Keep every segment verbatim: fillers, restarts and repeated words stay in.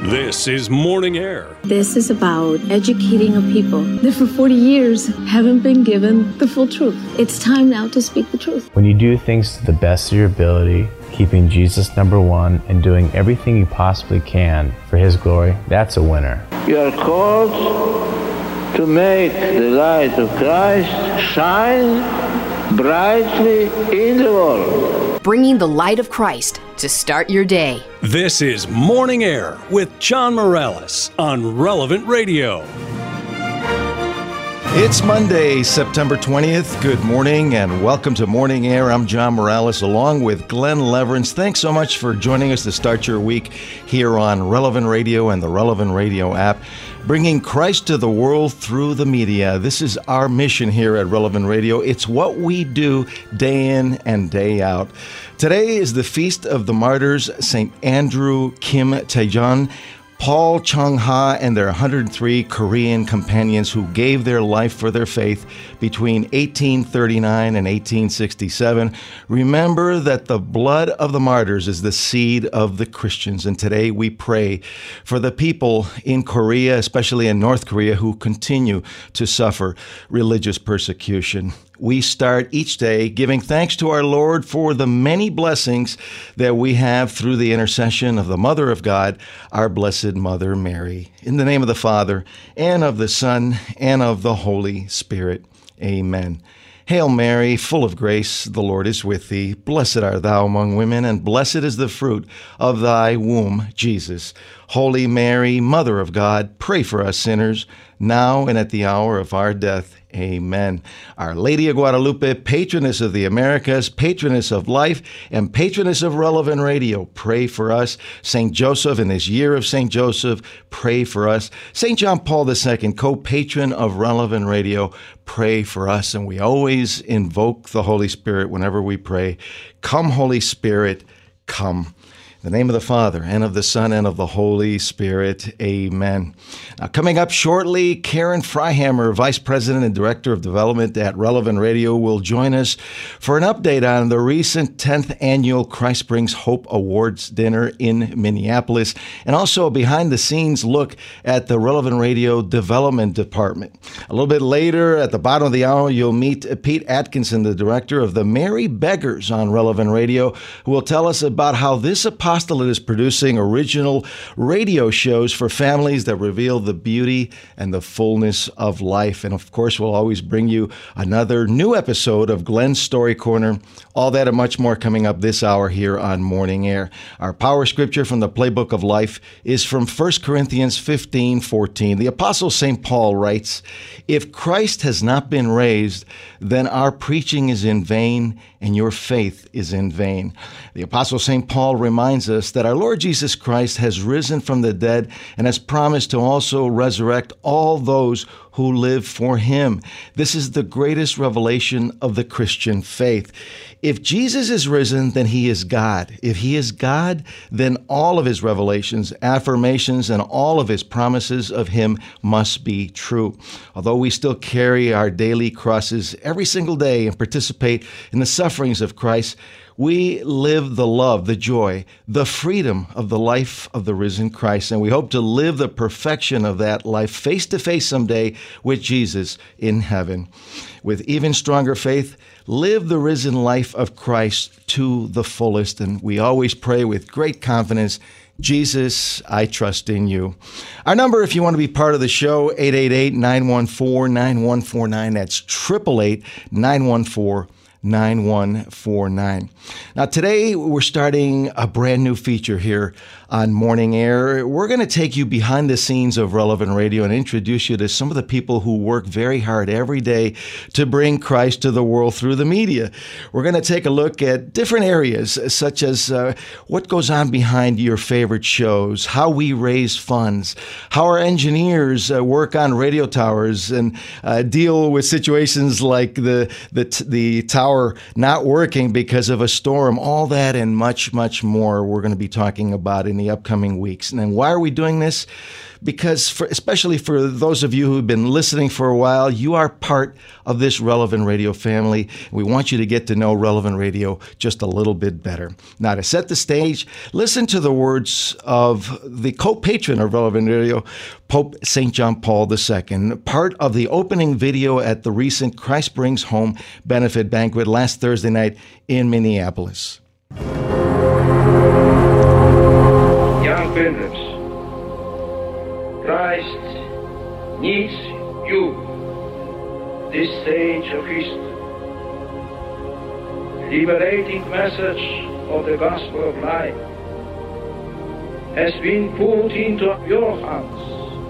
This is Morning Air. This is about educating a people that for forty years haven't been given the full truth. It's time now to speak the truth. When you do things to the best of your ability, keeping Jesus number one and doing everything you possibly can for His glory, that's a winner. You are called to make the light of Christ shine brightly in the world. Bringing the light of Christ to start your day. This is Morning Air with John Morales on Relevant Radio. It's Monday, September twentieth. Good morning and welcome to Morning Air. I'm John Morales along with Glenn Leverance. Thanks so much for joining us to start your week here on Relevant Radio and the Relevant Radio app, bringing Christ to the world through the media. This is our mission here at Relevant Radio. It's what we do day in and day out. Today is the Feast of the Martyrs, Saint Andrew Kim Taejon, Paul Chung-ha, and their one hundred three Korean companions who gave their life for their faith between eighteen thirty-nine and eighteen sixty-seven. Remember that the blood of the martyrs is the seed of the Christians, and today we pray for the people in Korea, especially in North Korea, who continue to suffer religious persecution. We start each day giving thanks to our Lord for the many blessings that we have through the intercession of the Mother of God, our Blessed Mother Mary. In the name of the Father, and of the Son, and of the Holy Spirit. Amen. Hail Mary, full of grace, the Lord is with thee. Blessed art thou among women, and blessed is the fruit of thy womb, Jesus. Holy Mary, Mother of God, pray for us sinners, now and at the hour of our death. Amen. Our Lady of Guadalupe, patroness of the Americas, patroness of life, and patroness of Relevant Radio, pray for us. Saint Joseph, in this year of Saint Joseph, pray for us. Saint John Paul the Second, co-patron of Relevant Radio, pray for us. And we always invoke the Holy Spirit whenever we pray. Come, Holy Spirit, come. In the name of the Father, and of the Son, and of the Holy Spirit. Amen. Now, coming up shortly, Karen Freihammer, Vice President and Director of Development at Relevant Radio, will join us for an update on the recent tenth Annual Christ Brings Hope Awards dinner in Minneapolis, and also a behind-the-scenes look at the Relevant Radio Development Department. A little bit later, at the bottom of the hour, you'll meet Pete Atkinson, the Director of the Mary Beggars on Relevant Radio, who will tell us about how this apostolate is producing original radio shows for families that reveal the beauty and the fullness of life. And of course, we'll always bring you another new episode of Glenn's Story Corner. All that and much more coming up this hour here on Morning Air. Our power scripture from the Playbook of Life is from First Corinthians fifteen fourteen. The Apostle Saint Paul writes, "If Christ has not been raised, then our preaching is in vain and your faith is in vain." The Apostle Saint Paul reminds us that our Lord Jesus Christ has risen from the dead and has promised to also resurrect all those who live for Him. This is the greatest revelation of the Christian faith. If Jesus is risen, then He is God. If He is God, then all of His revelations, affirmations, and all of His promises of Him must be true. Although we still carry our daily crosses every single day and participate in the sufferings of Christ, we live the love, the joy, the freedom of the life of the risen Christ, and we hope to live the perfection of that life face to face someday with Jesus in heaven. With even stronger faith, live the risen life of Christ to the fullest, and we always pray with great confidence, Jesus, I trust in you. Our number, if you want to be part of the show, eight eight eight, nine one four, nine one four nine. That's eight eight eight, nine one four, nine one four nine. Now, today we're starting a brand new feature here on Morning Air. We're going to take you behind the scenes of Relevant Radio and introduce you to some of the people who work very hard every day to bring Christ to the world through the media. We're going to take a look at different areas, such as uh, what goes on behind your favorite shows, how we raise funds, how our engineers uh, work on radio towers and uh, deal with situations like the, the, the tower power not working because of a storm. All that and much, much more we're going to be talking about in the upcoming weeks. And then why are we doing this? Because for, especially for those of you who've been listening for a while, you are part of this Relevant Radio family. We want you to get to know Relevant Radio just a little bit better. Now, to set the stage, listen to the words of the co-patron of Relevant Radio, Pope Saint John Paul the Second, part of the opening video at the recent Christ Brings Home benefit banquet last Thursday night in Minneapolis. Young pilgrims, Christ needs you, this stage of history. Liberating message of the gospel of life has been put into your hands.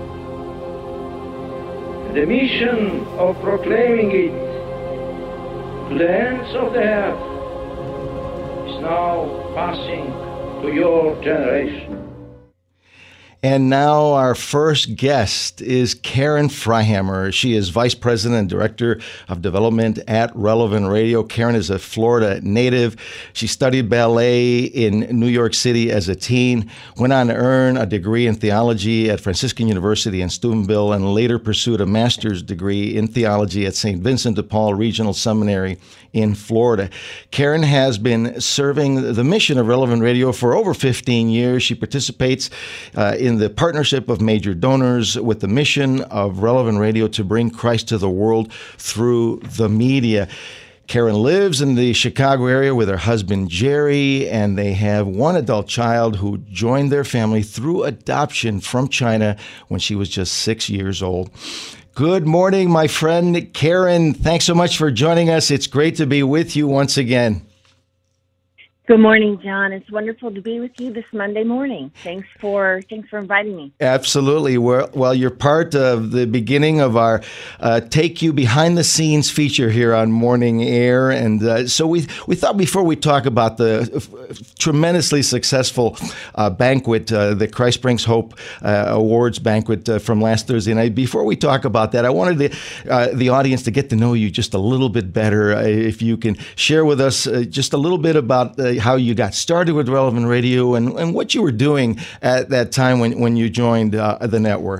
The mission of proclaiming it to the ends of the earth is now passing to your generation. And now our first guest is Karen Freihammer. She is Vice President and Director of Development at Relevant Radio. Karen is a Florida native. She studied ballet in New York City as a teen, went on to earn a degree in theology at Franciscan University in Steubenville, and later pursued a master's degree in theology at Saint Vincent de Paul Regional Seminary in Florida. Karen has been serving the mission of Relevant Radio for over fifteen years. She participates uh, in the partnership of major donors with the mission of Relevant Radio to bring Christ to the world through the media. Karen lives in the Chicago area with her husband, Jerry, and they have one adult child who joined their family through adoption from China when she was just six years old. Good morning, my friend Karen. Thanks so much for joining us. It's great to be with you once again. Good morning, John. It's wonderful to be with you this Monday morning. Thanks for thanks for inviting me. Absolutely. Well, well you're part of the beginning of our uh, Take You Behind the Scenes feature here on Morning Air. And uh, so we we thought before we talk about the f- tremendously successful uh, banquet, uh, the Christ Brings Hope uh, Awards banquet uh, from last Thursday night, before we talk about that, I wanted the, uh, the audience to get to know you just a little bit better. Uh, if you can share with us uh, just a little bit about uh, how you got started with Relevant Radio and, and what you were doing at that time when, when you joined uh, the network.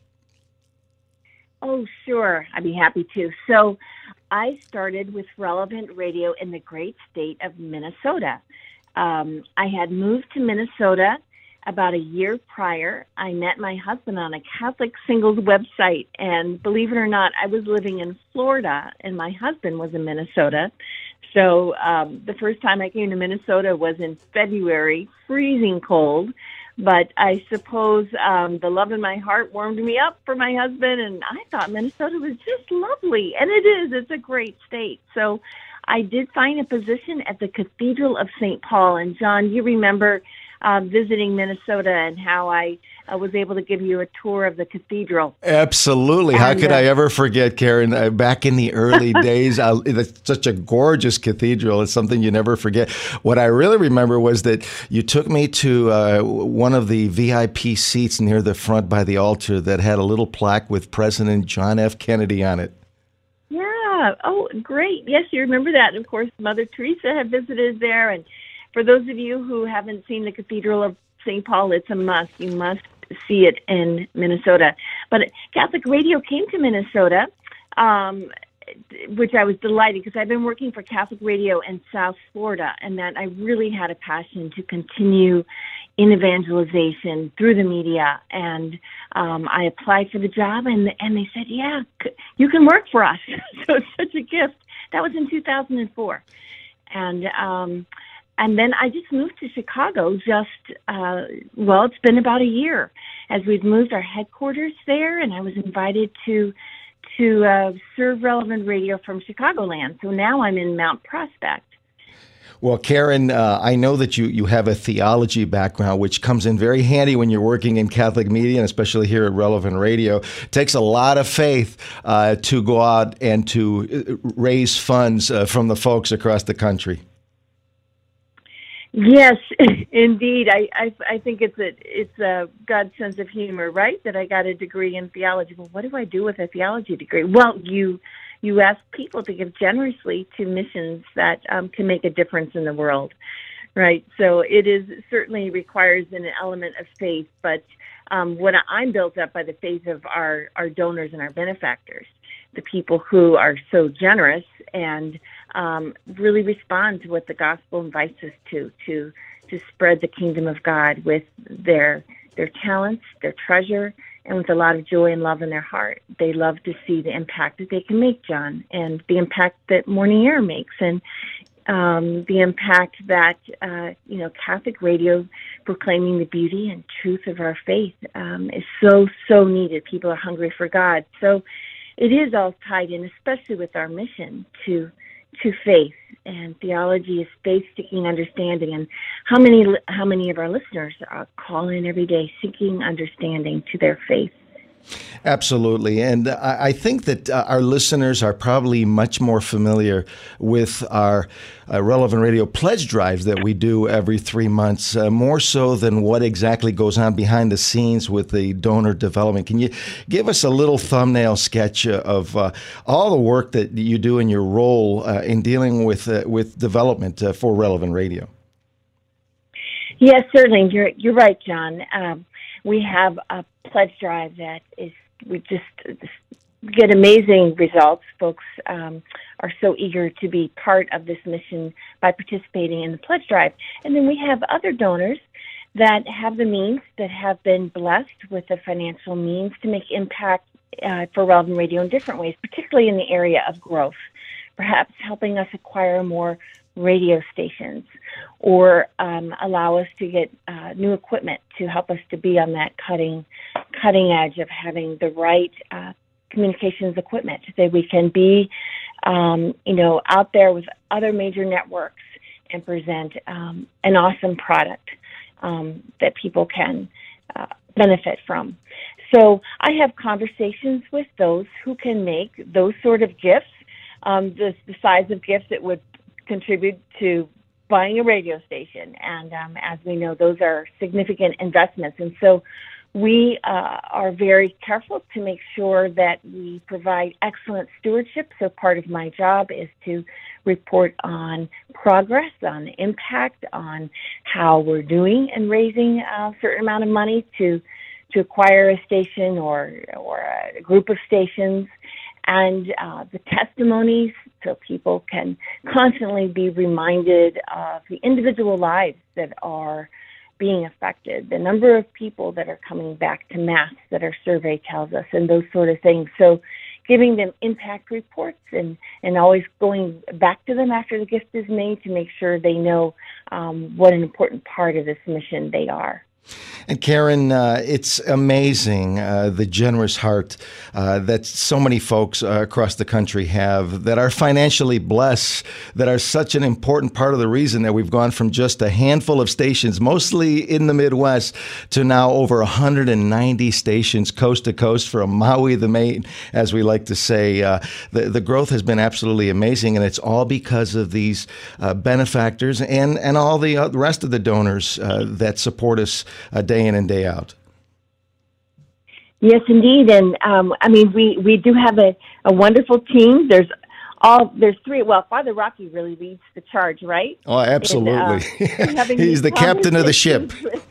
Oh, sure. I'd be happy to. So I started with Relevant Radio in the great state of Minnesota. Um, I had moved to Minnesota about a year prior. I met my husband on a Catholic singles website, and believe it or not, I was living in Florida, and my husband was in Minnesota. So um, the first time I came to Minnesota was in February, freezing cold, but I suppose um, the love in my heart warmed me up for my husband, and I thought Minnesota was just lovely, and it is. It's a great state. So I did find a position at the Cathedral of Saint Paul, and John, you remember Uh, visiting Minnesota and how I uh, was able to give you a tour of the cathedral. Absolutely. And, how could uh, I ever forget, Karen? Uh, back in the early days, uh, it's such a gorgeous cathedral. It's something you never forget. What I really remember was that you took me to uh, one of the V I P seats near the front by the altar that had a little plaque with President John F. Kennedy on it. Yeah. Oh, great. Yes, you remember that. And of course, Mother Teresa had visited there, and for those of you who haven't seen the Cathedral of Saint Paul, it's a must. You must see it in Minnesota. But Catholic Radio came to Minnesota, um, which I was delighted because I've been working for Catholic Radio in South Florida, and that I really had a passion to continue in evangelization through the media. And um, I applied for the job, and and they said, yeah, you can work for us. So it's such a gift. That was in two thousand four. And um And then I just moved to Chicago just, uh, well, it's been about a year as we've moved our headquarters there, and I was invited to to uh, serve Relevant Radio from Chicagoland. So now I'm in Mount Prospect. Well, Karen, uh, I know that you, you have a theology background, which comes in very handy when you're working in Catholic media, and especially here at Relevant Radio. It takes a lot of faith uh, to go out and to raise funds uh, from the folks across the country. Yes, indeed. I, I I think it's a it's a God's sense of humor, right? That I got a degree in theology. Well, what do I do with a theology degree? Well, you you ask people to give generously to missions that um, can make a difference in the world, right? So it is certainly requires an element of faith, but um, when I'm built up by the faith of our, our donors and our benefactors, the people who are so generous and um, really respond to what the gospel invites us to, to to spread the kingdom of God with their their talents, their treasure, and with a lot of joy and love in their heart. They love to see the impact that they can make, John, and the impact that Morning Air makes, and um, the impact that, uh, you know, Catholic radio proclaiming the beauty and truth of our faith um, is so, so needed. People are hungry for God. So it is all tied in, especially with our mission, to to faith. And theology is faith-seeking understanding. And how many how many of our listeners are calling every day seeking understanding to their faith? Absolutely. And I think that uh, our listeners are probably much more familiar with our uh, Relevant Radio pledge drives that we do every three months, uh, more so than what exactly goes on behind the scenes with the donor development. Can you give us a little thumbnail sketch of uh, all the work that you do in your role uh, in dealing with uh, with development uh, for Relevant Radio? Yes, certainly. You're you're right, John. Um, we have a pledge drive that is we just get amazing results. Folks um, are so eager to be part of this mission by participating in the pledge drive. And then we have other donors that have the means, that have been blessed with the financial means to make impact uh, for Relevant Radio in different ways, particularly in the area of growth, perhaps helping us acquire more radio stations, or um, allow us to get uh, new equipment to help us to be on that cutting cutting edge of having the right uh, communications equipment, that we can be, um, you know, out there with other major networks and present um, an awesome product um, that people can uh, benefit from. So I have conversations with those who can make those sort of gifts, um, the, the size of gifts that would contribute to buying a radio station. And um, as we know, those are significant investments. And so we uh, are very careful to make sure that we provide excellent stewardship. So part of my job is to report on progress, on impact, on how we're doing in raising a certain amount of money to to acquire a station or, or a group of stations, and uh, the testimonies, so people can constantly be reminded of the individual lives that are being affected, the number of people that are coming back to Mass that our survey tells us, and those sort of things. So giving them impact reports and, and always going back to them after the gift is made to make sure they know um, what an important part of this mission they are. And Karen, uh, it's amazing uh, the generous heart uh, that so many folks uh, across the country have, that are financially blessed, that are such an important part of the reason that we've gone from just a handful of stations, mostly in the Midwest, to now over one hundred ninety stations coast to coast from Maui the Maine, as we like to say. Uh, the, the growth has been absolutely amazing, and it's all because of these uh, benefactors and, and all the uh, rest of the donors uh, that support us uh, day in and day out. Yes, indeed. And um, I mean, we, we do have a, a wonderful team. There's all there's three. Well, Father Rocky really leads the charge, right? Oh, absolutely. And, uh, He's the captain of the ship.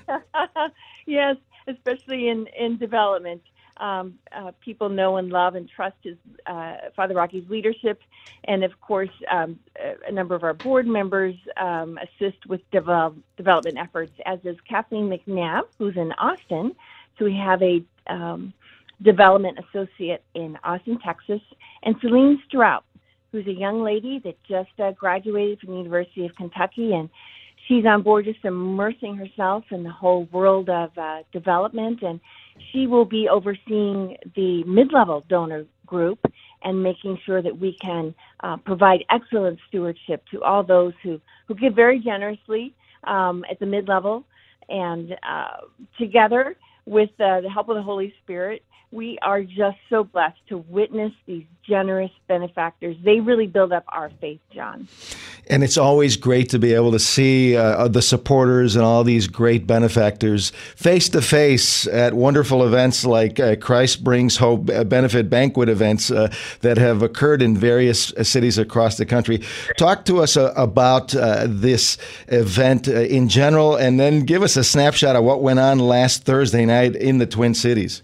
Yes, especially in, in development. Um, uh, people know and love and trust his uh, Father Rocky's leadership, and of course, um, a number of our board members um, assist with develop, development efforts, as is Kathleen McNabb, who's in Austin. So we have a um, development associate in Austin, Texas, and Celine Strout, who's a young lady that just uh, graduated from the University of Kentucky, and she's on board just immersing herself in the whole world of uh, development, and she will be overseeing the mid-level donor group and making sure that we can uh, provide excellent stewardship to all those who, who give very generously um, at the mid-level. And uh, together, with uh, the help of the Holy Spirit, we are just so blessed to witness these generous benefactors. They really build up our faith, John. And it's always great to be able to see uh, the supporters and all these great benefactors face to face at wonderful events like uh, Christ Brings Hope uh, benefit banquet events uh, that have occurred in various uh, cities across the country. Talk to us uh, about uh, this event uh, in general, and then give us a snapshot of what went on last Thursday night in the Twin Cities.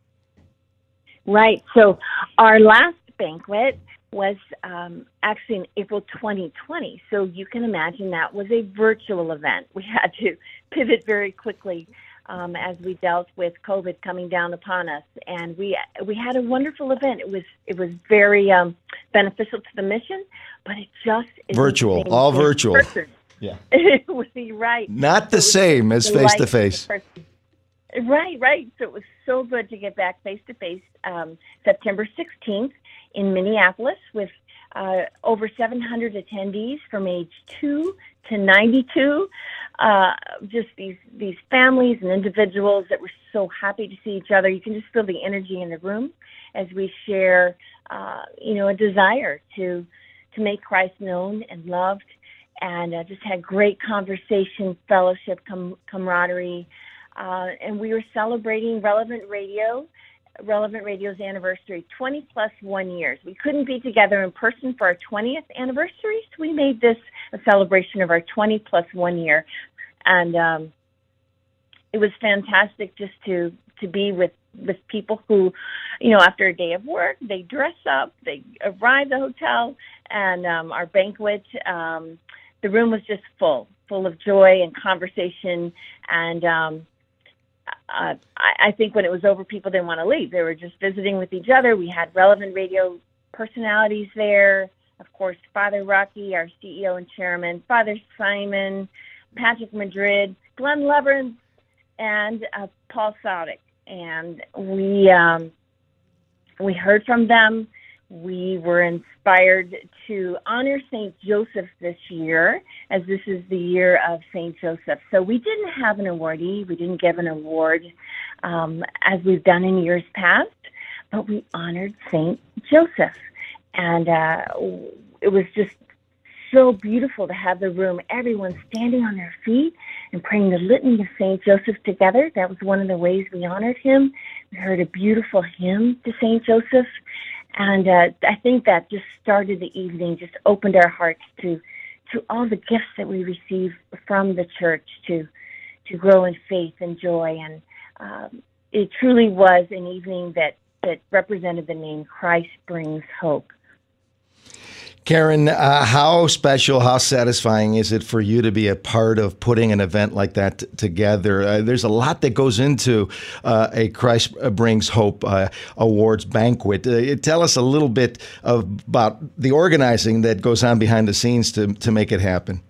Right. So our last banquet was um, actually in April twenty twenty. So you can imagine that was a virtual event. We had to pivot very quickly um, as we dealt with COVID coming down upon us. And we we had a wonderful event. It was it was very um, beneficial to the mission, but it just is virtual, all virtual. Person. Yeah. Right. Not the same as face to face. Right, right. So it was so good to get back face to face September sixteenth in Minneapolis with uh, over seven hundred attendees from age two to ninety-two. Uh, just these these families and individuals that were so happy to see each other. You can just feel the energy in the room as we share, uh, you know, a desire to to make Christ known and loved, and uh, just had great conversation, fellowship, com- camaraderie. Uh, and we were celebrating Relevant Radio, Relevant Radio's anniversary, twenty plus one years. We couldn't be together in person for our twentieth anniversary, so we made this a celebration of our twenty plus one year. And um, it was fantastic just to, to be with, with people who, you know, after a day of work, they dress up, they arrive at the hotel, and um, our banquet, um, the room was just full, full of joy and conversation. And um, Uh, I, I think when it was over, people didn't want to leave. They were just visiting with each other. We had Relevant Radio personalities there. Of course, Father Rocky, our C E O and chairman, Father Simon, Patrick Madrid, Glenn Leverance, and uh, Paul Saudick. And we um, we heard from them. We were inspired to honor Saint Joseph this year, as this is the year of Saint Joseph. So we didn't have an awardee. We didn't give an award um, as we've done in years past, but we honored Saint Joseph. And uh, it was just so beautiful to have the room, everyone standing on their feet and praying the litany of Saint Joseph together. That was one of the ways we honored him. We heard a beautiful hymn to Saint Joseph. And uh, I think that just started the evening, just opened our hearts to to all the gifts that we receive from the church to to grow in faith and joy. And um, it truly was an evening that, that represented the name Christ Brings Hope. Karen, uh, how special, how satisfying is it for you to be a part of putting an event like that t- together? Uh, there's a lot that goes into uh, a Christ Brings Hope uh, Awards banquet. Uh, tell us a little bit of, about the organizing that goes on behind the scenes to, to make it happen.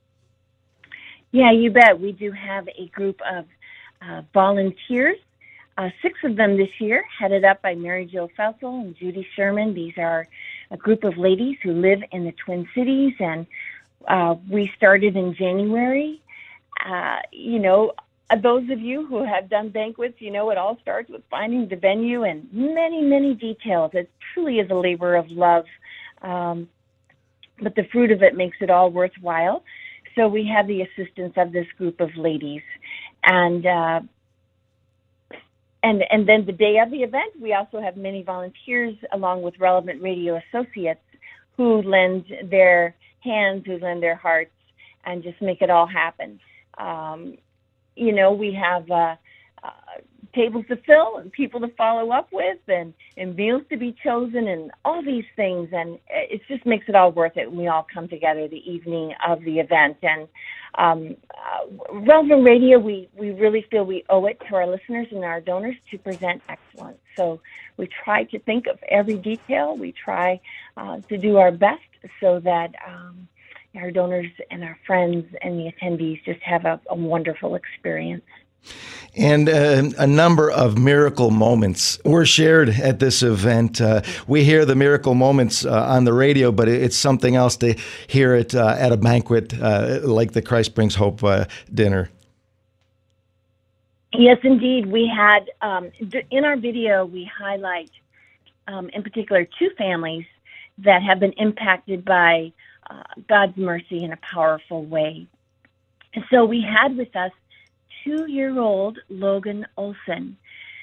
Yeah, you bet. We do have a group of uh, volunteers, uh, six of them this year, headed up by Mary Jo Felsel and Judy Sherman. These are a group of ladies who live in the Twin Cities, and uh, we started in January. Uh, you know, those of you who have done banquets, you know, it all starts with finding the venue and many, many details. It truly is a labor of love, um, but the fruit of it makes it all worthwhile. So we have the assistance of this group of ladies, and uh, And and then the day of the event, we also have many volunteers along with Relevant Radio Associates who lend their hands, who lend their hearts, and just make it all happen. Um, you know, we have uh, uh, tables to fill and people to follow up with, and, and meals to be chosen, and all these things. And it just makes it all worth it when we all come together the evening of the event. And Um, uh, Relevant Radio, we, we really feel we owe it to our listeners and our donors to present excellence. So we try to think of every detail. We try uh, to do our best so that um, our donors and our friends and the attendees just have a, a wonderful experience. And uh, a number of miracle moments were shared at this event. Uh, we hear the miracle moments uh, on the radio, but it's something else to hear it uh, at a banquet uh, like the Christ Brings Hope uh, dinner. Yes, indeed. We had, um, in our video, we highlight um, in particular, two families that have been impacted by uh, God's mercy in a powerful way. And so we had with us two-year-old Logan Olson.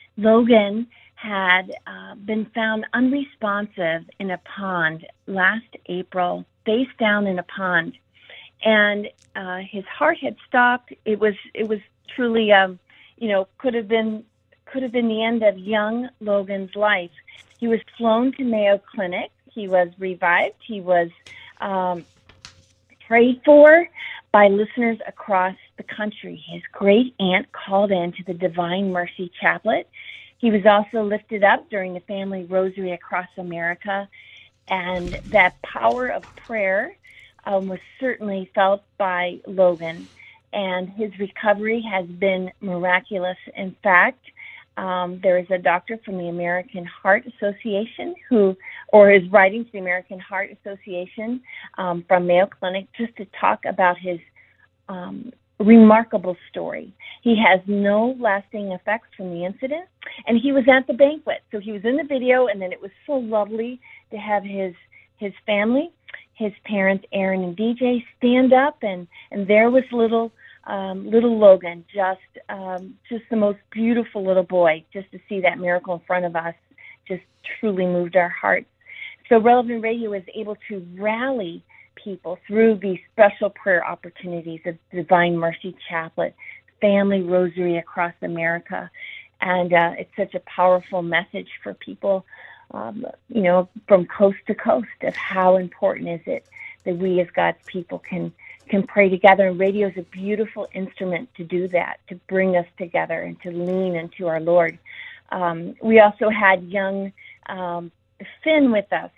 Logan had uh, been found unresponsive in a pond last April, face down in a pond, and uh, his heart had stopped. It was it was truly, um, you know, could have been could have been the end of young Logan's life. He was flown to Mayo Clinic. He was revived. He was um, prayed for by listeners across the country. His great aunt called in to the Divine Mercy Chaplet. He was also lifted up during the family rosary across America, and that power of prayer um, was certainly felt by Logan, and his recovery has been miraculous. In fact, um, there is a doctor from the American Heart Association who, or is writing to the American Heart Association um, from Mayo Clinic just to talk about his um, remarkable story. He has no lasting effects from the incident, and he was at the banquet. So he was in the video, and then it was so lovely to have his his family, his parents, Aaron and D J, stand up, and, and there was little um, little Logan, just um, just the most beautiful little boy. Just to see that miracle in front of us just truly moved our hearts. So Relevant Radio is able to rally people through these special prayer opportunities of Divine Mercy Chaplet, Family Rosary across America. And uh, it's such a powerful message for people, um, you know, from coast to coast of how important is it that we as God's people can can pray together. And radio is a beautiful instrument to do that, to bring us together and to lean into our Lord. Um, we also had young um, Finn with us,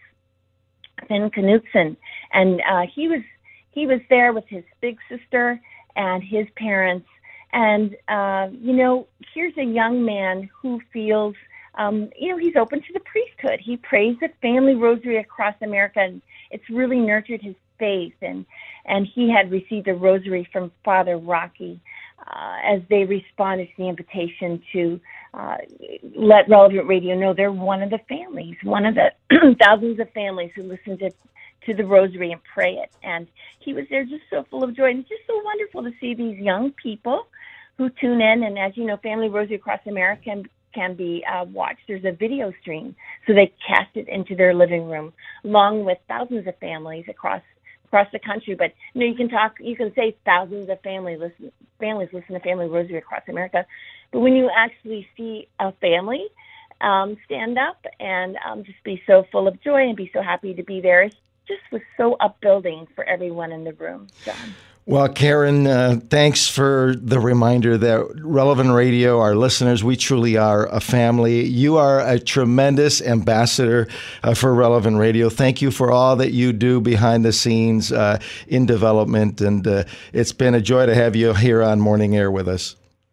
Finn Knutson, and uh, he was he was there with his big sister and his parents. And uh, you know, here's a young man who feels, um, you know, he's open to the priesthood. He prays the Family Rosary across America, and it's really nurtured his faith. And and he had received a rosary from Father Rocky uh, as they responded to the invitation to uh, let Relevant Radio know they're one of the families, one of the thousands of families who listen to to the rosary and pray it. And he was there just so full of joy. And it's just so wonderful to see these young people who tune in. And as you know, Family Rosary across America can, can be uh, watched. There's a video stream, so they cast it into their living room, along with thousands of families across across the country. But you know, you can talk, you can say thousands of family listen, families listen to Family Rosary across America, but when you actually see a family um, stand up and um, just be so full of joy and be so happy to be there, it's just was so upbuilding for everyone in the room, John. Well, Karen, uh, thanks for the reminder that Relevant Radio, our listeners, we truly are a family. You are a tremendous ambassador uh, for Relevant Radio. Thank you for all that you do behind the scenes uh, in development, and uh, it's been a joy to have you here on Morning Air with us.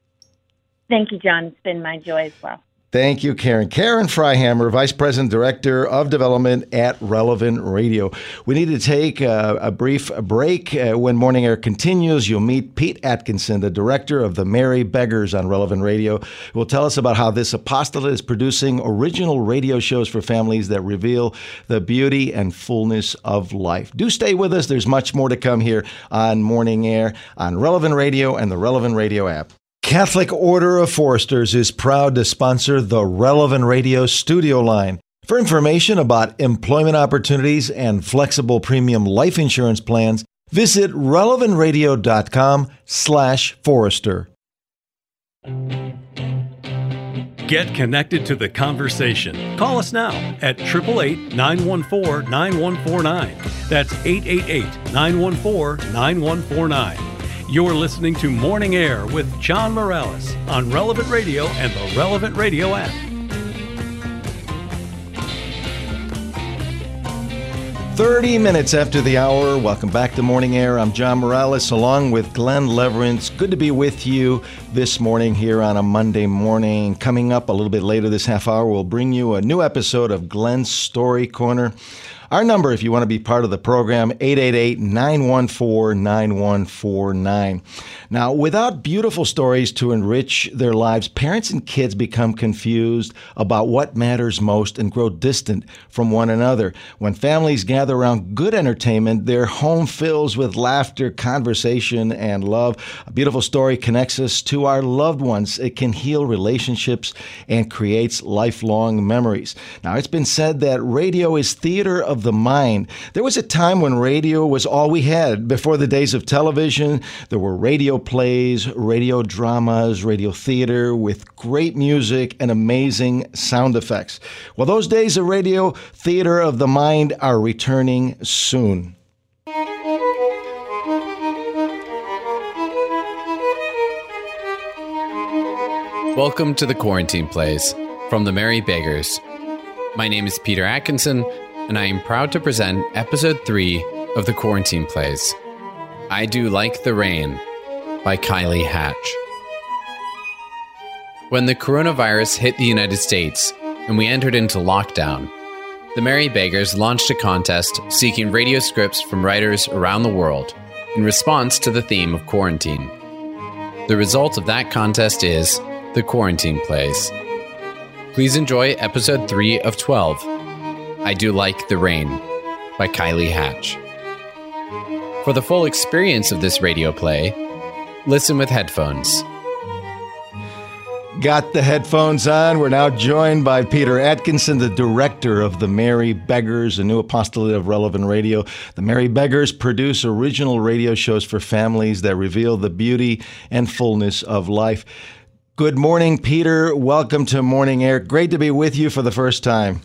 Thank you, John. It's been my joy as well. Thank you, Karen. Karen Freihammer, Vice President, Director of Development at Relevant Radio. We need to take a, a brief break. Uh, when Morning Air continues, you'll meet Pete Atkinson, the Director of the Merry Beggars on Relevant Radio, who will tell us about how this apostolate is producing original radio shows for families that reveal the beauty and fullness of life. Do stay with us. There's much more to come here on Morning Air on Relevant Radio and the Relevant Radio app. Catholic Order of Foresters is proud to sponsor the Relevant Radio studio line. For information about employment opportunities and flexible premium life insurance plans, visit relevantradio.com slash Forester. Get connected to the conversation. Call us now at eight eight eight, nine one four, nine one four nine. That's eight eight eight, nine one four, nine one four nine. You're listening to Morning Air with John Morales on Relevant Radio and the Relevant Radio app. thirty minutes after the hour. Welcome back to Morning Air. I'm John Morales along with Glenn Leverance. Good to be with you this morning here on a Monday morning. Coming up a little bit later this half hour, we'll bring you a new episode of Glenn's Story Corner. Our number, if you want to be part of the program, eight eight eight, nine one four, nine one four nine. Now, without beautiful stories to enrich their lives, parents and kids become confused about what matters most and grow distant from one another. When families gather around good entertainment, their home fills with laughter, conversation, and love. A beautiful story connects us to our loved ones. It can heal relationships and creates lifelong memories. Now, it's been said that radio is theater of the mind. There was a time when radio was all we had. Before the days of television, there were radio plays, radio dramas, radio theater with great music and amazing sound effects. Well, those days of radio theater of the mind are returning soon. Welcome to the Quarantine Plays from the Merry Beggars. My name is Peter Atkinson, and I am proud to present episode three of the Quarantine Plays, I Do Like the Rain by Kylie Hatch. When the coronavirus hit the United States and we entered into lockdown, the Merry Beggars launched a contest seeking radio scripts from writers around the world in response to the theme of quarantine. The result of that contest is the Quarantine Plays. Please enjoy episode three of twelve, I Do Like the Rain by Kylie Hatch. For the full experience of this radio play, listen with headphones. Got the headphones on. We're now joined by Peter Atkinson, the director of the Merry Beggars, a new apostolate of relevant radio. The Merry Beggars produce original radio shows for families that reveal the beauty and fullness of life. Good morning, Peter. Welcome to Morning Air. Great to be with you for the first time.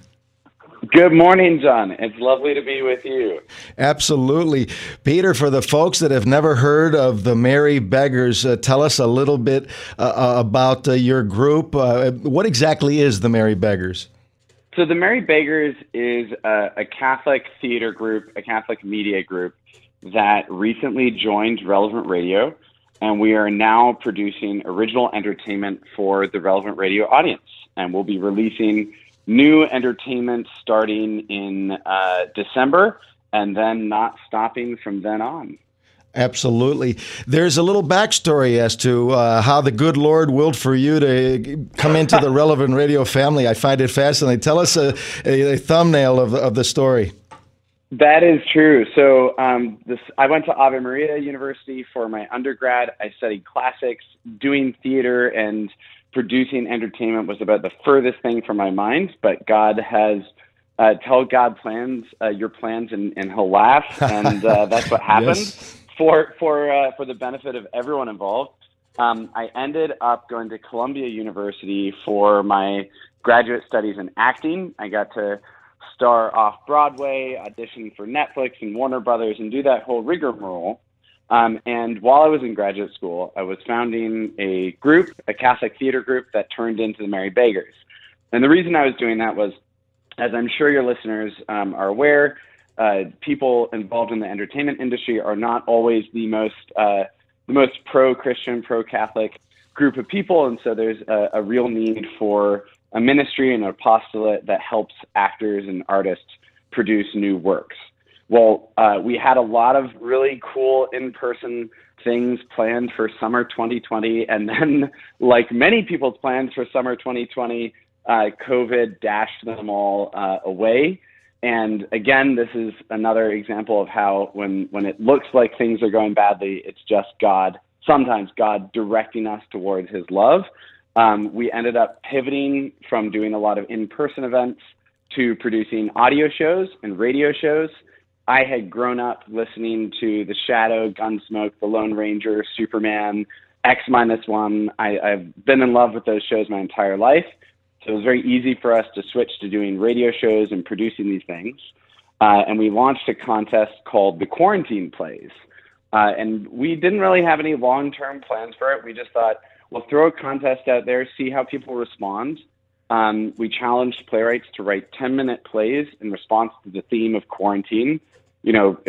Good morning, John. It's lovely to be with you. Absolutely. Peter, for the folks that have never heard of the Merry Beggars, uh, tell us a little bit uh, about uh, your group. Uh, what exactly is the Merry Beggars? So the Merry Beggars is a, a Catholic theater group, a Catholic media group that recently joined Relevant Radio, and we are now producing original entertainment for the Relevant Radio audience, and we'll be releasing new entertainment starting in uh, December and then not stopping from then on. Absolutely. There's a little backstory as to uh, how the good Lord willed for you to come into the Relevant Radio family. I find it fascinating. Tell us a, a, a thumbnail of, of the story. That is true. So um, this, I went to Ave Maria University for my undergrad. I studied classics. Doing theater and producing entertainment was about the furthest thing from my mind, but God has uh, tell God plans, uh, your plans, and, and he'll laugh, and uh, that's what happened. Yes. for for uh, for the benefit of everyone involved. Um, I ended up going to Columbia University for my graduate studies in acting. I got to star off Broadway, audition for Netflix and Warner Brothers, and do that whole rigmarole. Um, and while I was in graduate school, I was founding a group, a Catholic theater group that turned into the Merry Beggars. And the reason I was doing that was, as I'm sure your listeners um, are aware, uh, people involved in the entertainment industry are not always the most uh, the most pro-Christian, pro-Catholic group of people. And so there's a, a real need for a ministry and an apostolate that helps actors and artists produce new works. Well, uh, we had a lot of really cool in-person things planned for summer twenty twenty, and then, like many people's plans for summer twenty twenty, uh, COVID dashed them all uh, away. And again, this is another example of how when, when it looks like things are going badly, it's just God, sometimes God directing us towards his love. Um, we ended up pivoting from doing a lot of in-person events to producing audio shows and radio shows. I had grown up listening to The Shadow, Gunsmoke, The Lone Ranger, Superman, X Minus One. I, I've been in love with those shows my entire life. So it was very easy for us to switch to doing radio shows and producing these things. Uh, and we launched a contest called the Quarantine Plays. Uh, and we didn't really have any long-term plans for it. We just thought, we'll throw a contest out there, see how people respond. Um, we challenged playwrights to write ten-minute plays in response to the theme of quarantine. You know, it was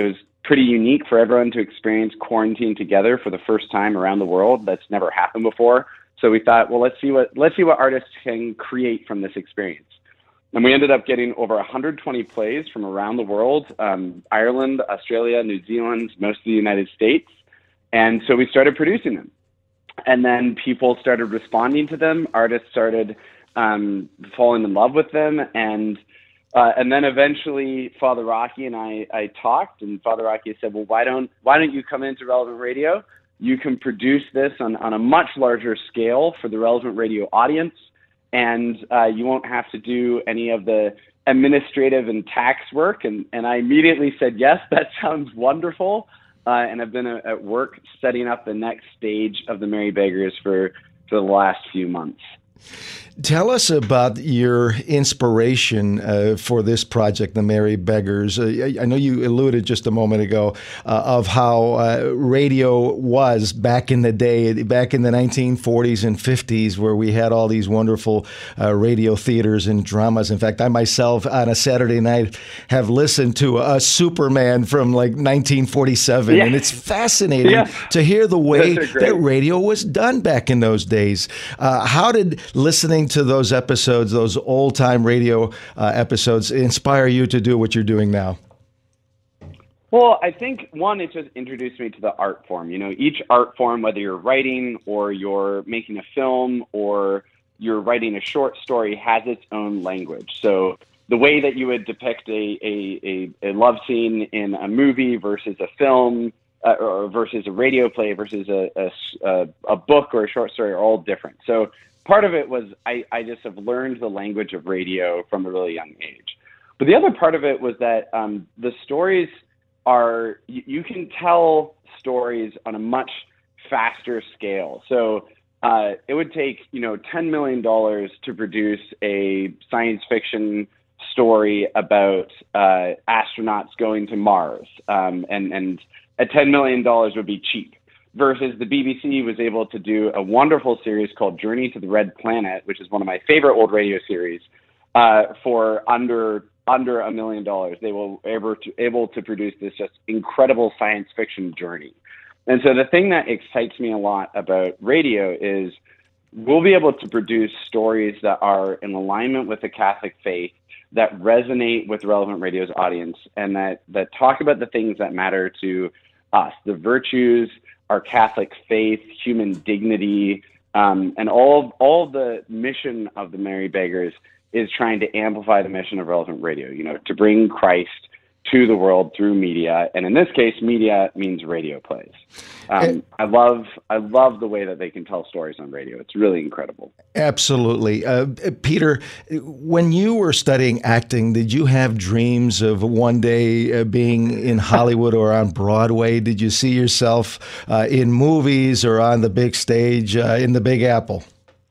pretty unique for everyone to experience quarantine together for the first time around the world. That's never happened before. So we thought, well, let's see what let's see what artists can create from this experience. And we ended up getting over one hundred twenty plays from around the world, um, Ireland, Australia, New Zealand, most of the United States. And so we started producing them. And then people started responding to them. Artists started um, falling in love with them. And uh, and then eventually Father Rocky and I, I talked, and Father Rocky said, well, why don't why don't you come into Relevant Radio? You can produce this on, on a much larger scale for the Relevant Radio audience, and uh, you won't have to do any of the administrative and tax work. And, and I immediately said, yes, that sounds wonderful. Uh, and I've been uh, at work setting up the next stage of the Merry Beggars for, for the last few months. Tell us about your inspiration uh, for this project, the Merry Beggars. Uh, I know you alluded just a moment ago uh, of how uh, radio was back in the day, back in the nineteen forties and fifties, where we had all these wonderful uh, radio theaters and dramas. In fact, I myself, on a Saturday night, have listened to a Superman from like nineteen forty-seven, yeah. and it's fascinating yeah. to hear the way that radio was done back in those days. Uh, how did listening to those episodes, those old-time radio uh, episodes, inspire you to do what you're doing now? Well, I think, one, it just introduced me to the art form. You know, each art form, whether you're writing or you're making a film or you're writing a short story, has its own language. So the way that you would depict a, a, a, a love scene in a movie versus a film, uh, or versus a radio play versus a, a, a book or a short story are all different. So part of it was I, I just have learned the language of radio from a really young age. But the other part of it was that um, the stories are, you, you can tell stories on a much faster scale. So uh, it would take, you know, ten million dollars to produce a science fiction story about uh, astronauts going to Mars. Um, and, and at ten million dollars would be cheap. Versus the B B C was able to do a wonderful series called Journey to the Red Planet, which is one of my favorite old radio series, uh, for under under a million dollars. They were able to, able to produce this just incredible science fiction journey. And so the thing that excites me a lot about radio is we'll be able to produce stories that are in alignment with the Catholic faith, that resonate with Relevant Radio's audience, and that, that talk about the things that matter to us, the virtues, our Catholic faith, human dignity, um, and all all the mission of the Merry Beggars is trying to amplify the mission of Relevant Radio, you know, to bring Christ to the world through media. And in this case, media means radio plays. Um, I love I love the way that they can tell stories on radio. It's really incredible. Absolutely. Uh, Peter, when you were studying acting, did you have dreams of one day uh, being in Hollywood or on Broadway? Did you see yourself uh, in movies or on the big stage uh, in the Big Apple?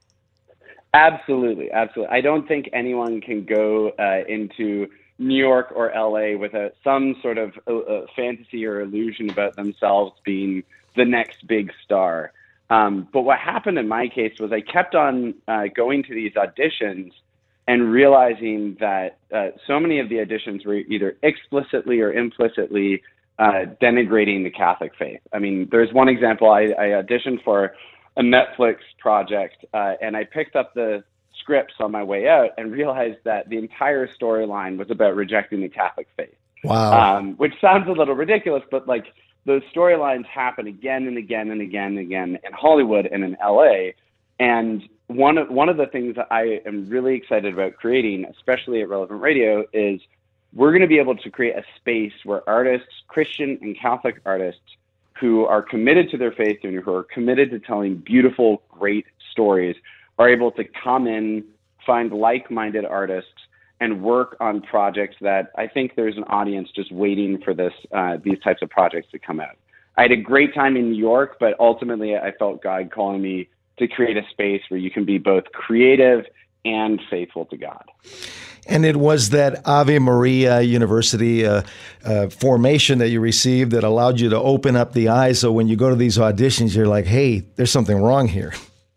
Absolutely. Absolutely. I don't think anyone can go uh, into New York or L A with a, some sort of uh, fantasy or illusion about themselves being the next big star. Um, but what happened in my case was I kept on uh, going to these auditions and realizing that uh, so many of the auditions were either explicitly or implicitly uh, denigrating the Catholic faith. I mean, there's one example. I, I auditioned for a Netflix project, uh, and I picked up the scripts on my way out and realized that the entire storyline was about rejecting the Catholic faith. Wow. Um, which sounds a little ridiculous, but like those storylines happen again and again and again and again in Hollywood and in L A. And one of, one of the things that I am really excited about creating, especially at Relevant Radio, is we're going to be able to create a space where artists, Christian and Catholic artists, who are committed to their faith and who are committed to telling beautiful, great stories, are able to come in, find like-minded artists, and work on projects that I think there's an audience just waiting for this, uh, these types of projects to come out. I had a great time in New York, but ultimately I felt God calling me to create a space where you can be both creative and faithful to God. And it was that Ave Maria University uh, uh, formation that you received that allowed you to open up the eyes. So when you go to these auditions, you're like, hey, there's something wrong here.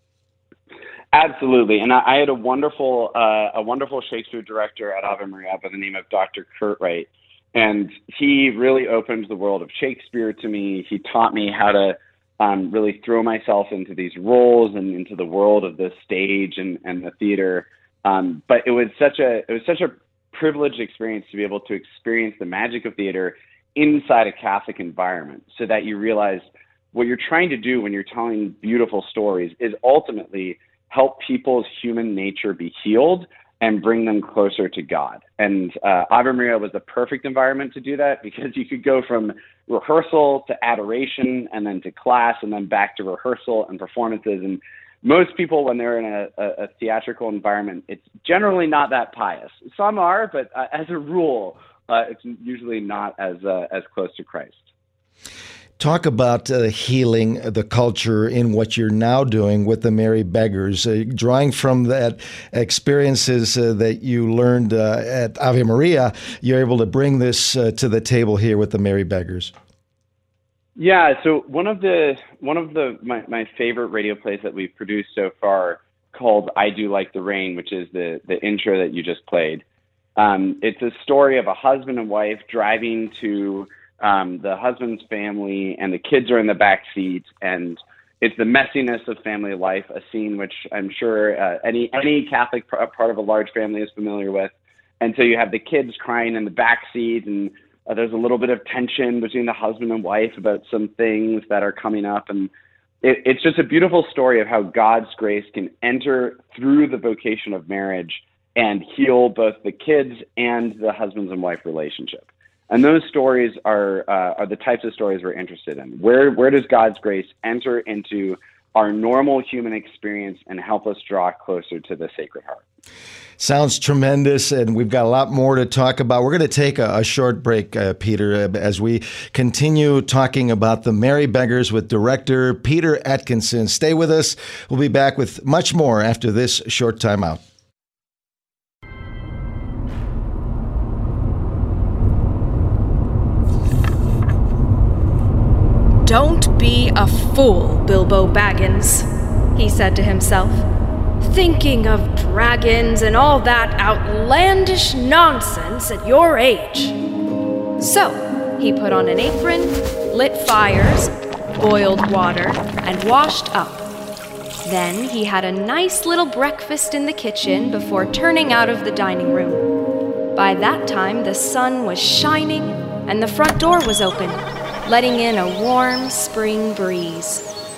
Absolutely. And I, I had a wonderful, uh, a wonderful Shakespeare director at Ave Maria by the name of Doctor Kurt Wright. And he really opened the world of Shakespeare to me. He taught me how to um, really throw myself into these roles and into the world of the stage and, and the theater. Um, but it was such a it was such a privileged experience to be able to experience the magic of theater inside a Catholic environment, so that you realize what you're trying to do when you're telling beautiful stories is ultimately help people's human nature be healed and bring them closer to God. And uh, Ave Maria was the perfect environment to do that, because you could go from rehearsal to adoration and then to class and then back to rehearsal and performances. And most people, when they're in a, a, a theatrical environment, it's generally not that pious. Some are, but uh, as a rule, uh, it's usually not as uh, as close to Christ. Talk about uh, healing the culture in what you're now doing with the Merry Beggars, uh, drawing from that experiences uh, that you learned uh, at Ave Maria. You're able to bring this uh, to the table here with the Merry Beggars. Yeah, so one of the one of the my, my favorite radio plays that we've produced so far, called I Do Like the Rain, which is the the intro that you just played. Um, it's a story of a husband and wife driving to Um, the husband's family, and the kids are in the back seat, and it's the messiness of family life, a scene which I'm sure uh, any any Catholic pr- part of a large family is familiar with. And so you have the kids crying in the back seat, and uh, there's a little bit of tension between the husband and wife about some things that are coming up. And it, it's just a beautiful story of how God's grace can enter through the vocation of marriage and heal both the kids and the husbands and wife relationship. And those stories are uh, are the types of stories we're interested in. Where where does God's grace enter into our normal human experience and help us draw closer to the Sacred Heart? Sounds tremendous, and we've got a lot more to talk about. We're going to take a, a short break, uh, Peter, uh, as we continue talking about the Merry Beggars with director Peter Atkinson. Stay with us. We'll be back with much more after this short time out. "Don't be a fool, Bilbo Baggins," he said to himself, "thinking of dragons and all that outlandish nonsense at your age." So he put on an apron, lit fires, boiled water, and washed up. Then he had a nice little breakfast in the kitchen before turning out of the dining room. By that time, the sun was shining and the front door was open, letting in a warm spring breeze.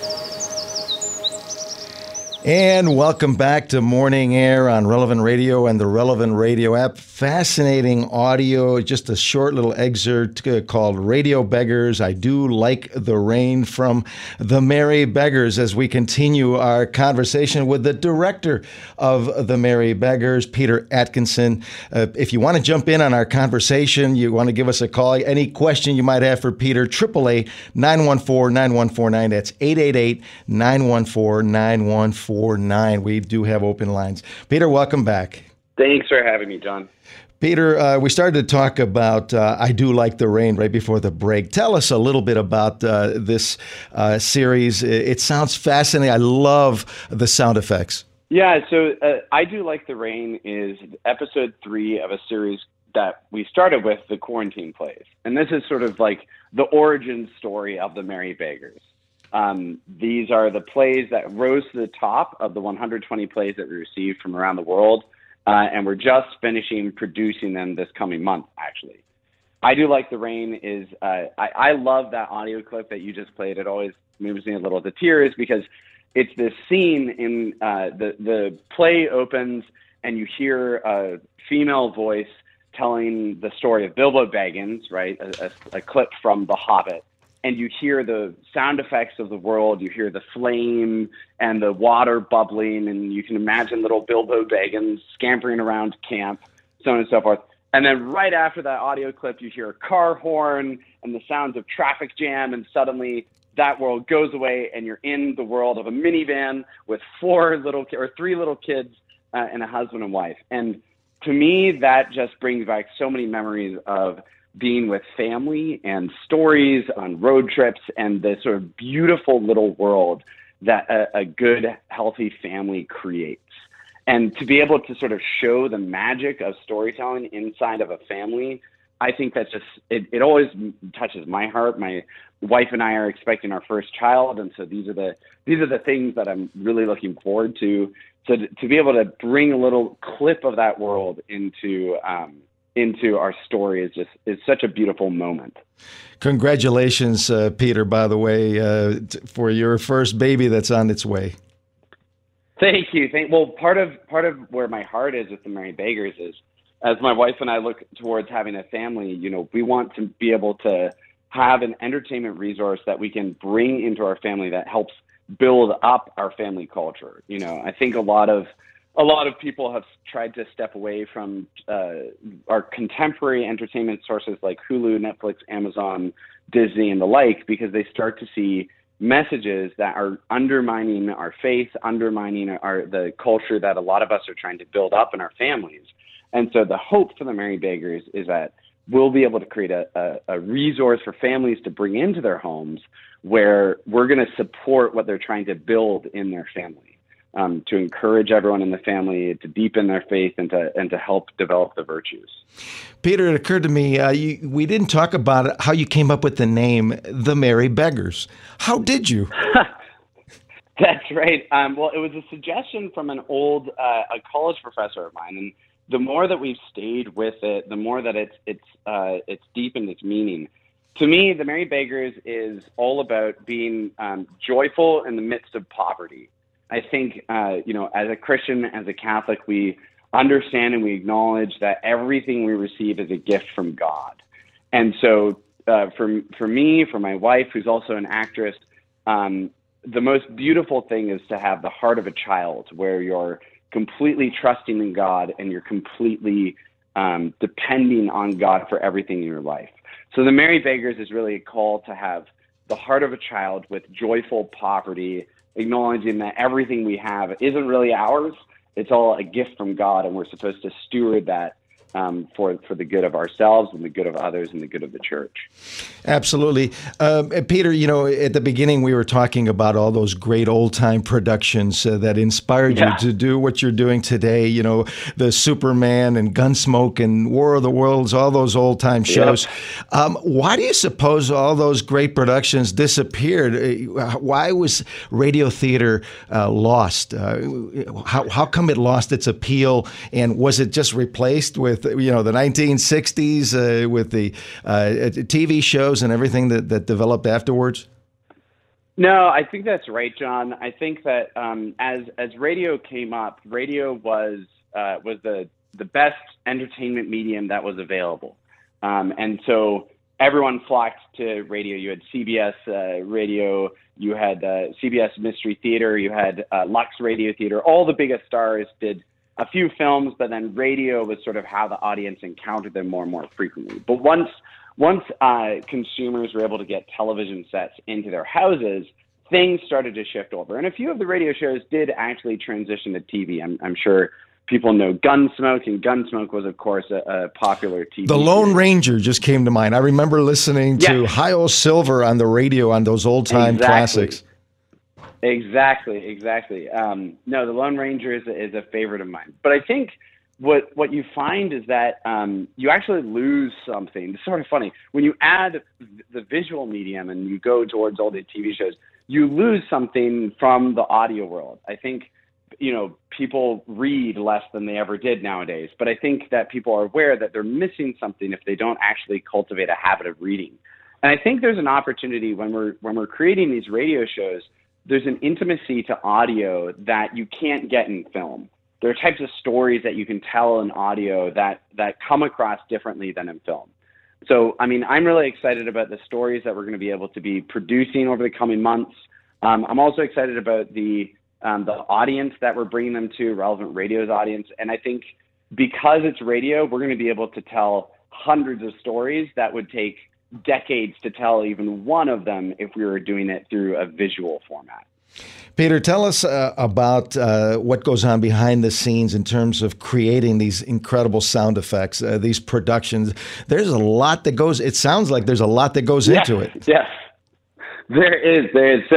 And welcome back to Morning Air on Relevant Radio and the Relevant Radio app. Fascinating audio, just a short little excerpt called Radio Beggars, I Do Like the Rain, from the Merry Beggars, as we continue our conversation with the director of the Merry Beggars, Peter Atkinson. Uh, if you want to jump in on our conversation, you want to give us a call, any question you might have for Peter, eight eight eight, nine one four, nine one four nine. That's eight eight eight, nine one four, nine one four nine. We do have open lines. Peter, welcome back. Thanks for having me, John. Peter, uh, we started to talk about uh, I Do Like the Rain right before the break. Tell us a little bit about uh, this uh, series. It sounds fascinating. I love the sound effects. Yeah, so uh, I Do Like the Rain is episode three of a series that we started with, the Quarantine Plays. And this is sort of like the origin story of the Merry Beggars. Um, these are the plays that rose to the top of the one hundred twenty plays that we received from around the world. Uh, and we're just finishing producing them this coming month, actually. I Do Like the Rain is, uh, I, I love that audio clip that you just played. It always moves me a little to tears, because it's this scene in uh, the, the play opens and you hear a female voice telling the story of Bilbo Baggins, right? A, a, a clip from The Hobbit. And you hear the sound effects of the world, you hear the flame and the water bubbling, and you can imagine little Bilbo Baggins scampering around camp, so on and so forth. And then right after that audio clip, you hear a car horn and the sounds of traffic jam, and suddenly that world goes away, and you're in the world of a minivan with four little or three little kids uh, and a husband and wife. And to me, that just brings back so many memories of being with family and stories on road trips and the sort of beautiful little world that a, a good, healthy family creates. And to be able to sort of show the magic of storytelling inside of a family I think that's just, it, it always touches my heart. My wife and I are expecting our first child. And so these are the, these are the things that I'm really looking forward to. So to, to be able to bring a little clip of that world into, um, into our story is just, is such a beautiful moment. Congratulations, uh, Peter, by the way, uh, t- for your first baby that's on its way. Thank you. Thank, well, part of, part of where my heart is with the Merry Beggars is, as my wife and I look towards having a family, you know, we want to be able to have an entertainment resource that we can bring into our family that helps build up our family culture. You know, I think a lot of a lot of people have tried to step away from uh, our contemporary entertainment sources like Hulu, Netflix, Amazon, Disney, and the like, because they start to see messages that are undermining our faith, undermining our the culture that a lot of us are trying to build up in our families. And so the hope for the Merry Beggars is that we'll be able to create a, a, a resource for families to bring into their homes where we're going to support what they're trying to build in their family, um, to encourage everyone in the family to deepen their faith and to and to help develop the virtues. Peter, it occurred to me, uh, you, we didn't talk about how you came up with the name The Merry Beggars. How did you? That's right. Um, well, it was a suggestion from an old uh, a college professor of mine, and the more that we've stayed with it, the more that it's it's uh, it's deepened its meaning. To me, the Merry Beggars is all about being um, joyful in the midst of poverty. I think, uh, you know, as a Christian, as a Catholic, we understand and we acknowledge that everything we receive is a gift from God. And so, uh, for for me, for my wife, who's also an actress, um, the most beautiful thing is to have the heart of a child, where you're completely trusting in God and you're completely um, depending on God for everything in your life. So the Merry Beggars is really a call to have the heart of a child with joyful poverty, acknowledging that everything we have isn't really ours. It's all a gift from God, and we're supposed to steward that Um, for for the good of ourselves and the good of others and the good of the church. Absolutely. Um, Peter, you know, at the beginning we were talking about all those great old-time productions uh, that inspired Yeah. you to do what you're doing today, you know, the Superman and Gunsmoke and War of the Worlds, all those old-time shows. Yep. Um, why do you suppose all those great productions disappeared? Uh, Why was radio theater uh, lost? Uh, how, how come it lost its appeal, and was it just replaced with you know, the nineteen sixties uh, with the uh, T V shows and everything that, that developed afterwards? No, I think that's right, John. I think that um, as as radio came up, radio was uh, was the the best entertainment medium that was available, um, and so everyone flocked to radio. You had C B S uh, radio, you had uh, C B S Mystery Theater, you had uh, Lux Radio Theater. All the biggest stars did a few films, but then radio was sort of how the audience encountered them more and more frequently. But once once uh, consumers were able to get television sets into their houses, things started to shift over. And a few of the radio shows did actually transition to T V. I'm, I'm sure people know Gunsmoke, and Gunsmoke was, of course, a, a popular T V. The Lone Ranger just came to mind. I remember listening to Yes. Hi-O Silver on the radio on those old-time Exactly. classics. Exactly, exactly. Um, no, the Lone Ranger is a, is a favorite of mine. But I think what what you find is that um, you actually lose something. It's sort of funny. When you add the visual medium and you go towards all the T V shows, you lose something from the audio world. I think, you know, people read less than they ever did nowadays. But I think that people are aware that they're missing something if they don't actually cultivate a habit of reading. And I think there's an opportunity when we're when we're creating these radio shows. There's an intimacy to audio that you can't get in film. There are types of stories that you can tell in audio that, that come across differently than in film. So, I mean, I'm really excited about the stories that we're going to be able to be producing over the coming months. Um, I'm also excited about the um, the audience that we're bringing them to, Relevant Radio's audience. And I think because it's radio, we're going to be able to tell hundreds of stories that would take decades to tell even one of them if we were doing it through a visual format. Peter, tell us uh, about uh, what goes on behind the scenes in terms of creating these incredible sound effects, uh, these productions. There's a lot that goes, it sounds like there's a lot that goes yes, into it. Yes, there is. There is. So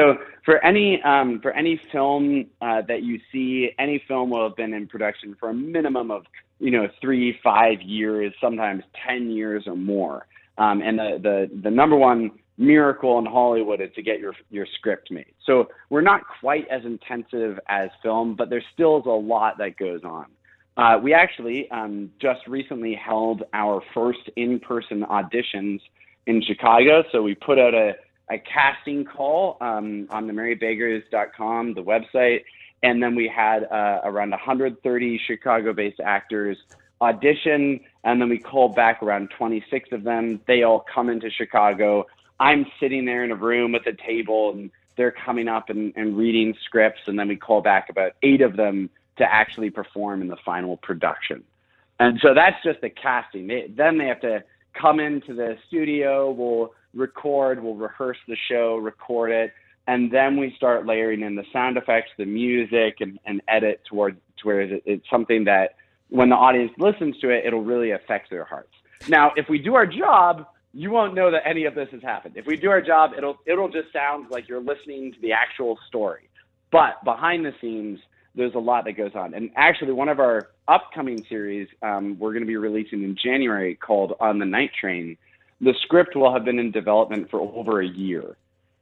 For any um, for any film uh, that you see, any film will have been in production for a minimum of, you know, three, five years, sometimes ten years or more. Um, and the, the the number one miracle in Hollywood is to get your your script made. So we're not quite as intensive as film, but there still is a lot that goes on. Uh, we actually um, just recently held our first in-person auditions in Chicago. So we put out a a casting call um, on the mary beggars dot com, the website, and then we had uh, around one hundred thirty Chicago-based actors audition, and then we called back around twenty-six of them. They all come into Chicago. I'm sitting there in a room at the table, and they're coming up and, and reading scripts, and then we call back about eight of them to actually perform in the final production. And so that's just the casting. They, then they have to come into the studio, we'll record, we'll rehearse the show, record it, and then we start layering in the sound effects, the music, and, and edit toward to where it's something that when the audience listens to it, it'll really affect their hearts. Now, if we do our job, you won't know that any of this has happened. If we do our job, it'll it'll just sound like you're listening to the actual story. But behind the scenes, there's a lot that goes on. And actually, one of our upcoming series um, we're going to be releasing in January called On the Night Train, the script will have been in development for over a year.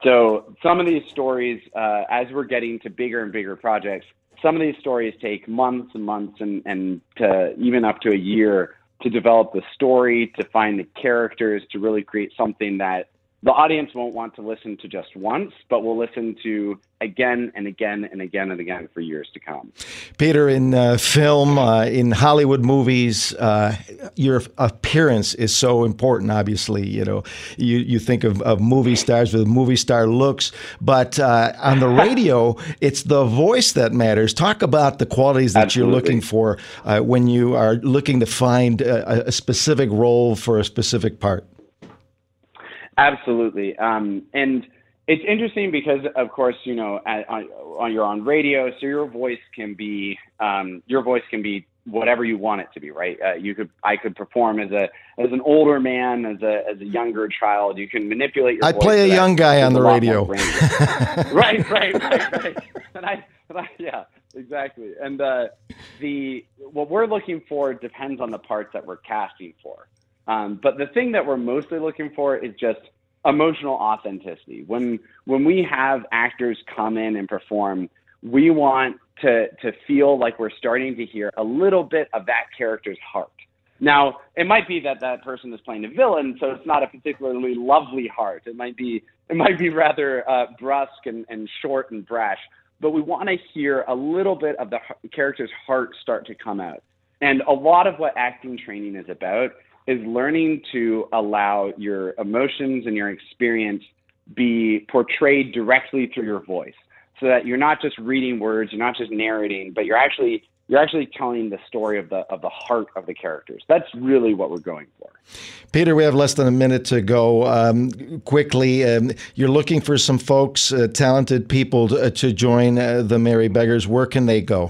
So some of these stories, uh, as we're getting to bigger and bigger projects, some of these stories take months and months and, and to even up to a year to develop the story, to find the characters, to really create something that the audience won't want to listen to just once, but will listen to again and again and again and again for years to come. Peter, in uh, film, uh, in Hollywood movies, uh, your appearance is so important, obviously. You know, you, you think of, of movie stars with movie star looks, but uh, on the radio, it's the voice that matters. Talk about the qualities that Absolutely. You're looking for uh, when you are looking to find a, a specific role for a specific part. Absolutely. Um, and it's interesting because, of course, you know, at, on, on, you're on radio, so your voice can be um, your voice can be whatever you want it to be, right? Uh, you could I could perform as a as an older man, as a as a younger child. You can manipulate your I voice. I play a young guy on the radio. right, right, right, right. And I, and I, yeah, exactly. And uh, the what we're looking for depends on the parts that we're casting for. Um, but the thing that we're mostly looking for is just emotional authenticity. When when we have actors come in and perform, we want to to feel like we're starting to hear a little bit of that character's heart. Now, it might be that that person is playing a villain, so it's not a particularly lovely heart. It might be it might be rather uh, brusque and, and short and brash. But we want to hear a little bit of the character's heart start to come out. And a lot of what acting training is about is learning to allow your emotions and your experience be portrayed directly through your voice, so that you're not just reading words, you're not just narrating, but you're actually you're actually telling the story of the of the heart of the characters. That's really what we're going for. Peter, we have less than a minute to go. Um, quickly, um, you're looking for some folks, uh, talented people to, uh, to join uh, the Merry Beggars. Where can they go?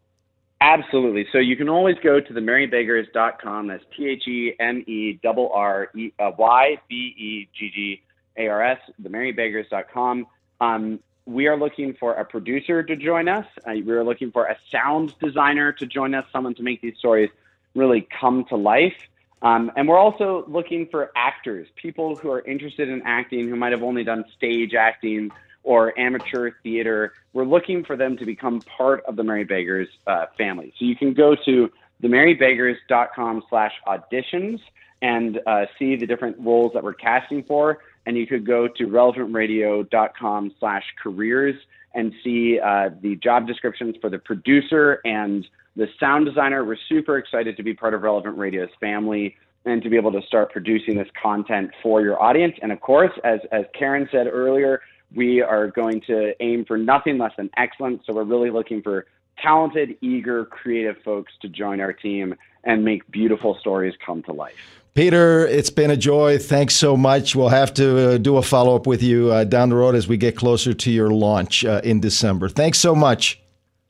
Absolutely. So you can always go to the mary beggars dot com. That's T H E M E R R Y B E G G A R S, the mary beggars dot com. Um, we are looking for a producer to join us. Uh, we are looking for a sound designer to join us, someone to make these stories really come to life. Um, and we're also looking for actors, people who are interested in acting, who might have only done stage acting or amateur theater. We're looking for them to become part of the Merry Beggars uh, family. So you can go to the mary beggars dot com slash auditions and uh, see the different roles that we're casting for. And you could go to relevant radio dot com slash careers and see uh, the job descriptions for the producer and the sound designer. We're super excited to be part of Relevant Radio's family and to be able to start producing this content for your audience. And of course, as, as Karen said earlier, we are going to aim for nothing less than excellence. So we're really looking for talented, eager, creative folks to join our team and make beautiful stories come to life. Peter, it's been a joy. Thanks so much. We'll have to uh, do a follow-up with you uh, down the road as we get closer to your launch uh, in December. Thanks so much.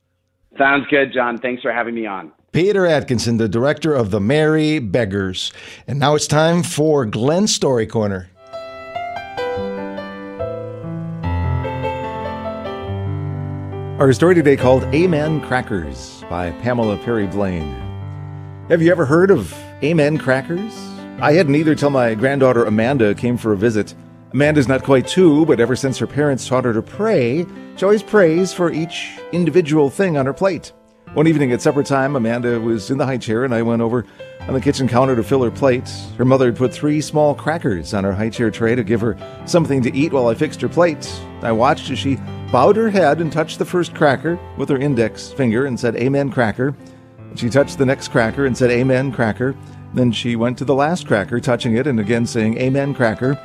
Sounds good, John. Thanks for having me on. Peter Atkinson, the director of The Merry Beggars. And now it's time for Glenn's Story Corner. Our story today called Amen Crackers by Pamela Perry Blaine. Have you ever heard of Amen Crackers? I hadn't either till my granddaughter Amanda came for a visit. Amanda's not quite two, but ever since her parents taught her to pray, she always prays for each individual thing on her plate. One evening at supper time, Amanda was in the high chair and I went over on the kitchen counter to fill her plate. Her mother had put three small crackers on her high chair tray to give her something to eat while I fixed her plate. I watched as she bowed her head and touched the first cracker with her index finger and said, "Amen, cracker." She touched the next cracker and said, "Amen, cracker." Then she went to the last cracker, touching it and again saying, "Amen, cracker."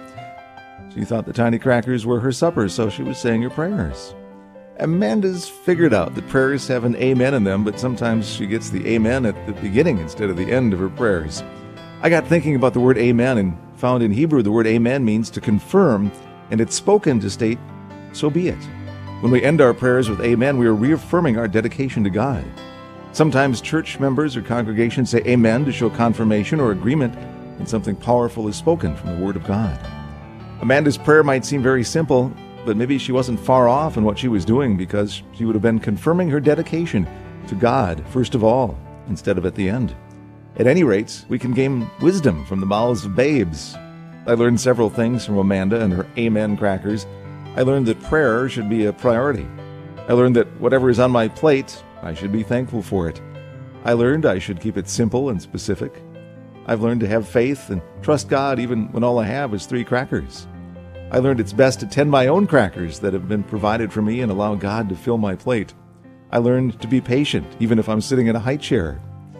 She thought the tiny crackers were her supper, so she was saying her prayers. Amanda's figured out that prayers have an amen in them, but sometimes she gets the amen at the beginning instead of the end of her prayers. I got thinking about the word amen and found in Hebrew the word amen means to confirm, and it's spoken to state, "So be it." When we end our prayers with amen, we are reaffirming our dedication to God. Sometimes church members or congregations say amen to show confirmation or agreement when something powerful is spoken from the Word of God. Amanda's prayer might seem very simple, but maybe she wasn't far off in what she was doing because she would have been confirming her dedication to God first of all, instead of at the end. At any rate, we can gain wisdom from the mouths of babes. I learned several things from Amanda and her amen crackers. I learned that prayer should be a priority. I learned that whatever is on my plate, I should be thankful for it. I learned I should keep it simple and specific. I've learned to have faith and trust God even when all I have is three crackers. I learned it's best to tend my own crackers that have been provided for me and allow God to fill my plate. I learned to be patient, even if I'm sitting in a high chair.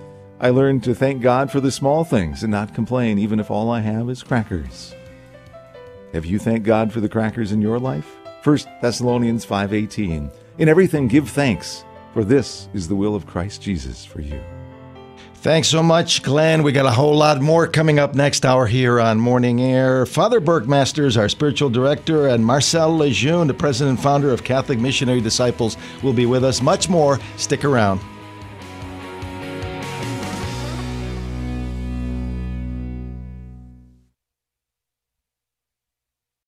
I learned to thank God for the small things and not complain, even if all I have is crackers. Have you thanked God for the crackers in your life? First Thessalonians five eighteen. In everything give thanks, for this is the will of Christ Jesus for you. Thanks so much, Glenn. We got a whole lot more coming up next hour here on Morning Air. Father Burke Masters, our spiritual director, and Marcel Lejeune, the president and founder of Catholic Missionary Disciples, will be with us. Much more. Stick around.